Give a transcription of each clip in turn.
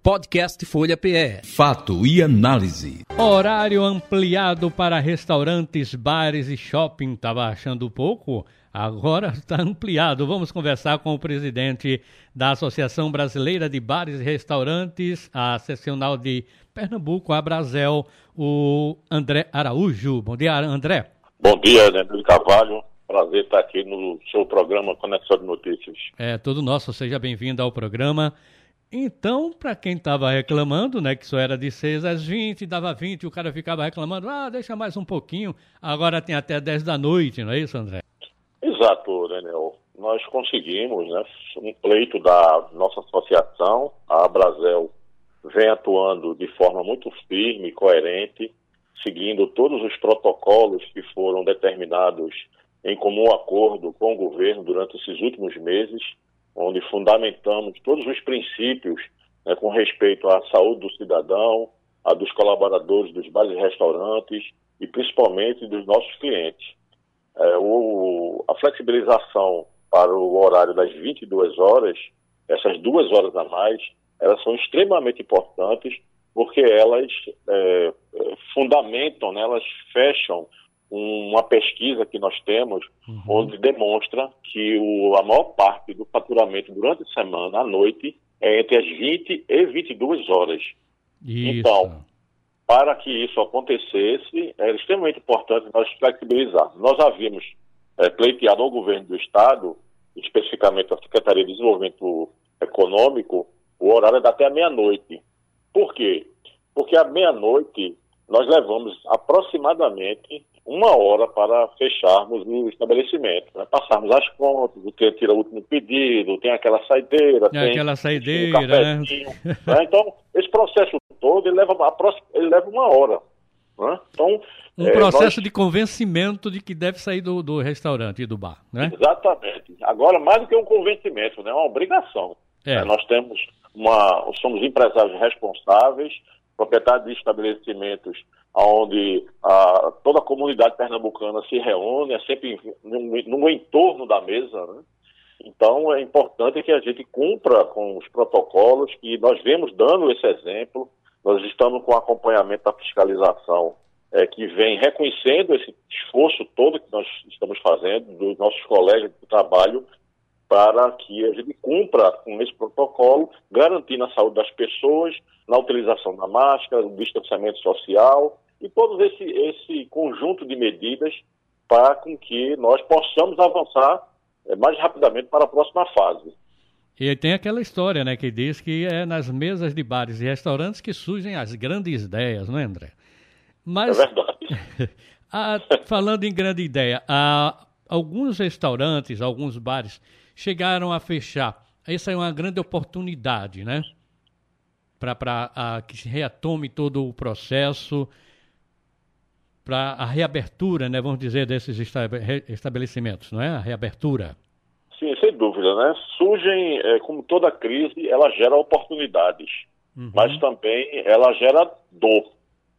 Podcast Folha PE. Fato e análise. Horário ampliado para restaurantes, bares e shopping. Estava achando pouco? Agora está ampliado. Vamos conversar com o presidente da Associação Brasileira de Bares e Restaurantes, a seccional de Pernambuco, a Abrazel, o André Araújo. Bom dia, André. Bom dia, Leandro Carvalho. Prazer estar aqui no seu programa Conexão de Notícias. É todo nosso. Seja bem-vindo ao programa. Então, para quem estava reclamando, né, que só era de 6 às 20, dava 20, o cara ficava reclamando, deixa mais um pouquinho, agora tem até 10 da noite, não é isso, André? Exato, Daniel. Nós conseguimos, né, um pleito da nossa associação, a Abrazel vem atuando de forma muito firme e coerente, seguindo todos os protocolos que foram determinados em comum acordo com o governo durante esses últimos meses, onde fundamentamos todos os princípios, né, com respeito à saúde do cidadão, a dos colaboradores dos bares e restaurantes e principalmente dos nossos clientes. A flexibilização para o horário das 22 horas, essas 2 horas a mais, elas são extremamente importantes porque elas fundamentam, né, elas fecham uma pesquisa que nós temos, onde demonstra que a maior parte do faturamento durante a semana, à noite, é entre as 20 e 22 horas. Isso. Então, para que isso acontecesse, era extremamente importante nós flexibilizarmos. Nós havíamos pleiteado ao governo do Estado, especificamente à Secretaria de Desenvolvimento Econômico, o horário é até a meia-noite. Por quê? Porque à meia-noite nós levamos aproximadamente 1 hora para fecharmos o estabelecimento, né? Passarmos as contas, o cliente tira o último pedido, tem aquela saideira, tem aquela saideira, um cafezinho, né? Então, esse processo todo, ele leva 1 hora. Né? Então, processo de convencimento de que deve sair do restaurante e do bar, né? Exatamente. Agora, mais do que um convencimento, né? É uma obrigação. Nós somos empresários responsáveis, proprietários de estabelecimentos onde toda a comunidade pernambucana se reúne, é sempre no entorno da mesa, né? Então é importante que a gente cumpra com os protocolos e nós vemos dando esse exemplo. Nós estamos com acompanhamento da fiscalização que vem reconhecendo esse esforço todo que nós estamos fazendo, dos nossos colegas de trabalho, para que a gente cumpra com esse protocolo, garantindo a saúde das pessoas, na utilização da máscara, do distanciamento social e todo esse conjunto de medidas para com que nós possamos avançar mais rapidamente para a próxima fase. E tem aquela história, né, que diz que é nas mesas de bares e restaurantes que surgem as grandes ideias, não é, André? Mas, é verdade. Falando em grande ideia, alguns restaurantes, alguns bares chegaram a fechar. Essa é uma grande oportunidade, né? Para que se retome todo o processo, para a reabertura, né? Vamos dizer, desses estabelecimentos, não é? A reabertura. Sim, sem dúvida, né? Surgem, como toda crise, ela gera oportunidades, mas também ela gera dor.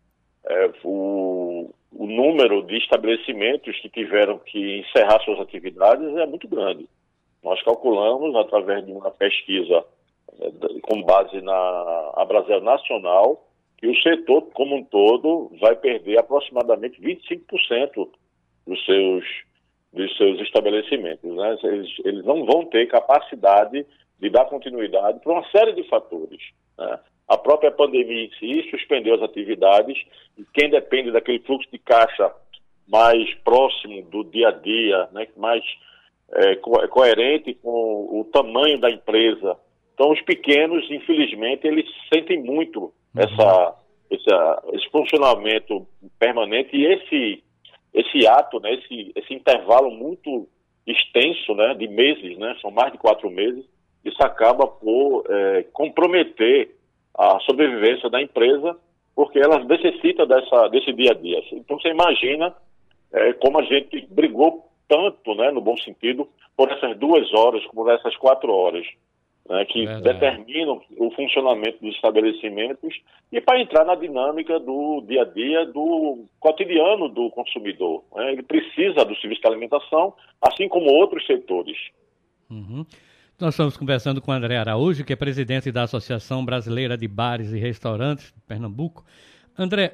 O número de estabelecimentos que tiveram que encerrar suas atividades é muito grande. Nós calculamos, através de uma pesquisa com base na Abrazel Nacional, que o setor como um todo vai perder aproximadamente 25% dos seus estabelecimentos. Né? Eles não vão ter capacidade de dar continuidade por uma série de fatores. Né? A própria pandemia em si suspendeu as atividades e quem depende daquele fluxo de caixa mais próximo do dia a dia, né? Mais coerente com o tamanho da empresa. Então, os pequenos, infelizmente, eles sentem muito esse funcionamento permanente e esse ato, né, esse intervalo muito extenso, né, de meses, né, são mais de 4 meses, isso acaba por comprometer a sobrevivência da empresa, porque ela necessita desse dia a dia. Então, você imagina como a gente brigou tanto, né, no bom sentido, por essas 2 horas, por essas 4 horas, né, que determinam o funcionamento dos estabelecimentos e para entrar na dinâmica do dia a dia, do cotidiano do consumidor. Né? Ele precisa do serviço de alimentação, assim como outros setores. Nós estamos conversando com o André Araújo, que é presidente da Associação Brasileira de Bares e Restaurantes de Pernambuco. André,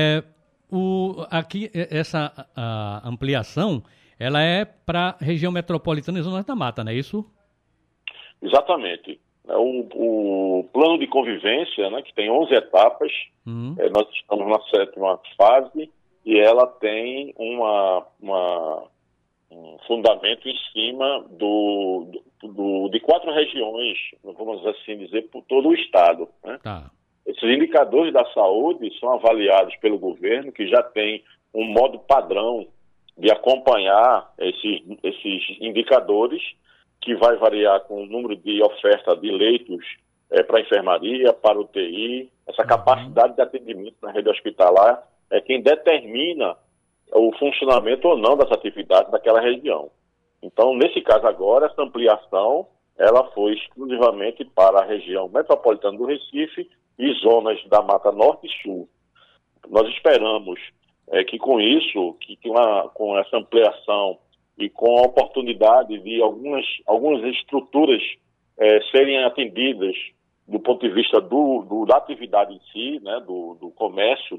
aqui essa ampliação, ela é para a região metropolitana e Zonas da Mata, não é isso? Exatamente. O plano de convivência, né, que tem 11 etapas, nós estamos na 7ª fase e ela tem um fundamento em cima de 4 regiões, vamos assim dizer, por todo o estado. Né? Tá. Esses indicadores da saúde são avaliados pelo governo, que já tem um modo padrão de acompanhar esses indicadores, que vai variar com o número de oferta de leitos para a enfermaria, para o UTI, essa capacidade de atendimento na rede hospitalar é quem determina o funcionamento ou não das atividades daquela região. Então, nesse caso agora, essa ampliação, ela foi exclusivamente para a região metropolitana do Recife e zonas da Mata Norte e Sul. Nós esperamos que com isso, com essa ampliação e com a oportunidade de algumas estruturas serem atendidas do ponto de vista da atividade em si, né, do comércio,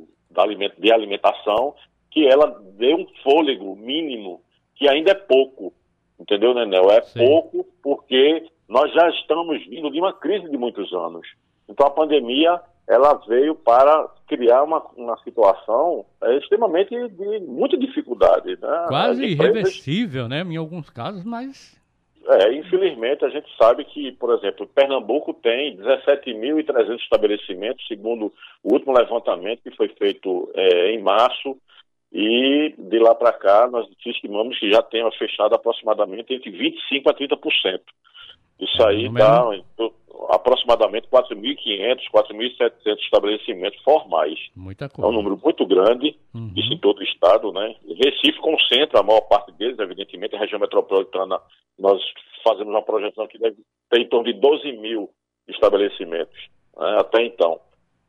de alimentação, que ela dê um fôlego mínimo, que ainda é pouco, entendeu, Nenel? Sim. Pouco porque nós já estamos vindo de uma crise de muitos anos. Então a pandemia, ela veio para criar uma situação extremamente de muita dificuldade. Né? Quase irreversível, né, em alguns casos, mas... infelizmente a gente sabe que, por exemplo, Pernambuco tem 17.300 estabelecimentos, segundo o último levantamento que foi feito em março, e de lá para cá nós estimamos que já tenha fechado aproximadamente entre 25% a 30%. Isso aí dá aproximadamente 4.500, 4.700 estabelecimentos formais. Muita coisa. É um número muito grande, isso em todo o estado, né? Recife concentra a maior parte deles, evidentemente, a região metropolitana, nós fazemos uma projeção que deve ter em torno de 12.000 estabelecimentos, né, até então.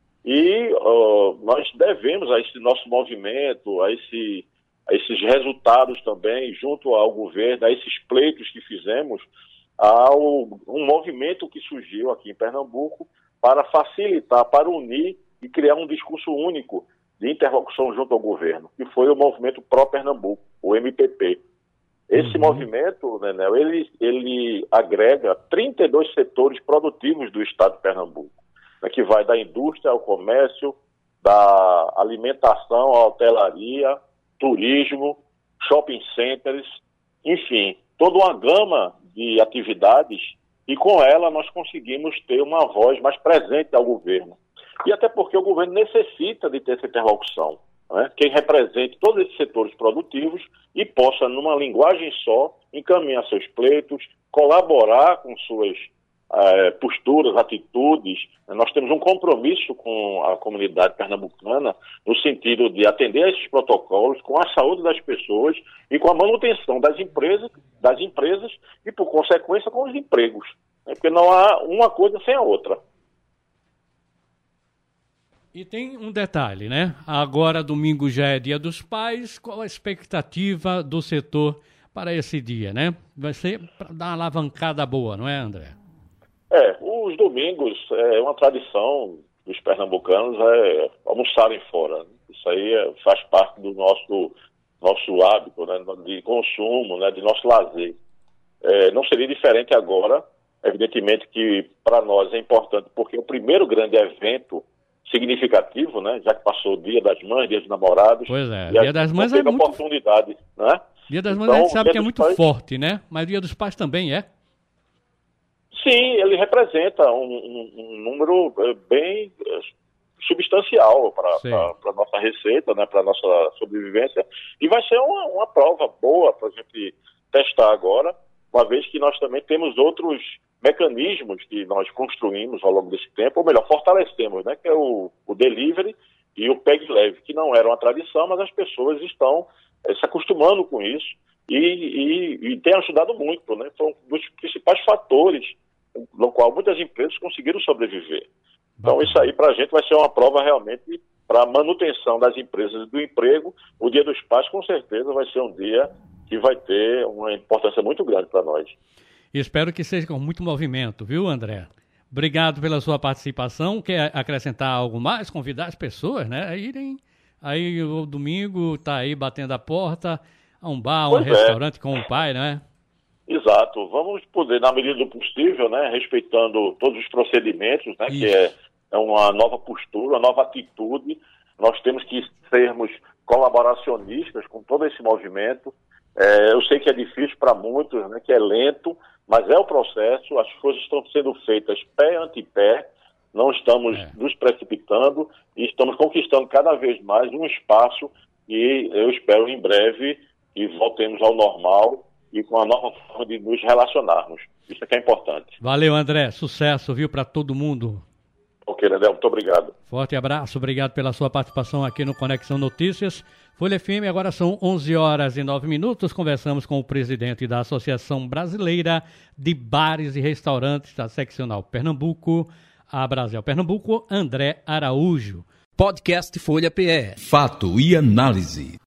E nós devemos a esse nosso movimento, a esses resultados também, junto ao governo, a esses pleitos que fizemos, um movimento que surgiu aqui em Pernambuco para facilitar, para unir e criar um discurso único de interlocução junto ao governo, que foi o movimento Pró-Pernambuco, o MPP. Esse movimento, Nenel, ele agrega 32 setores produtivos do estado de Pernambuco, né, que vai da indústria ao comércio, da alimentação à hotelaria, turismo, shopping centers, enfim, toda uma gama de atividades, e com ela nós conseguimos ter uma voz mais presente ao governo. E até porque o governo necessita de ter essa interlocução, né? Quem represente todos esses setores produtivos e possa, numa linguagem só, encaminhar seus pleitos, colaborar com suas posturas, atitudes. Nós temos um compromisso com a comunidade pernambucana no sentido de atender a esses protocolos com a saúde das pessoas e com a manutenção das empresas e, por consequência, com os empregos. Né? Porque não há uma coisa sem a outra. E tem um detalhe, né? Agora, domingo já é Dia dos Pais. Qual a expectativa do setor para esse dia, né? Vai ser para dar uma alavancada boa, não é, André? Os domingos é uma tradição dos pernambucanos almoçarem fora. Isso aí faz parte do nosso hábito, né, de consumo, né, de nosso lazer. Não seria diferente agora. Evidentemente que para nós é importante, porque é o primeiro grande evento significativo, né, já que passou o Dia das Mães, Dia dos Namorados. Pois é, Dia das Mães é muito... oportunidade, né? Dia das Mães a gente sabe que é muito forte, né? Mas o Dia dos Pais também é. Sim, ele representa um número bem substancial para a nossa receita, né, para a nossa sobrevivência, e vai ser uma prova boa para a gente testar agora, uma vez que nós também temos outros mecanismos que nós construímos ao longo desse tempo, ou melhor, fortalecemos, né, que é o delivery e o Peg Leve, que não era uma tradição, mas as pessoas estão se acostumando com isso e tem ajudado muito, né, foi um dos principais fatores no qual muitas empresas conseguiram sobreviver. Então isso aí para a gente vai ser uma prova realmente para a manutenção das empresas e do emprego. O Dia dos Pais com certeza vai ser um dia que vai ter uma importância muito grande para nós. Espero que seja com muito movimento, viu, André? Obrigado pela sua participação. Quer acrescentar algo mais? Convidar as pessoas, né, a irem. Aí o domingo tá aí batendo a porta a um bar, um restaurante com o pai, né? Exato. Vamos poder, na medida do possível, né, respeitando todos os procedimentos, né, que é uma nova postura, uma nova atitude. Nós temos que sermos colaboracionistas com todo esse movimento. Eu sei que é difícil para muitos, né, que é lento, mas é o processo. As coisas estão sendo feitas pé ante pé. Não estamos nos precipitando e estamos conquistando cada vez mais um espaço e eu espero em breve que voltemos ao normal e com a nova forma de nos relacionarmos. Isso é que é importante. Valeu, André. Sucesso, viu, para todo mundo. Ok, Nedel, muito obrigado. Forte abraço, obrigado pela sua participação aqui no Conexão Notícias. Folha FM, agora são 11h09. Conversamos com o presidente da Associação Brasileira de Bares e Restaurantes da Seccional Pernambuco, a Brasil Pernambuco, André Araújo. Podcast Folha PE. Fato e análise.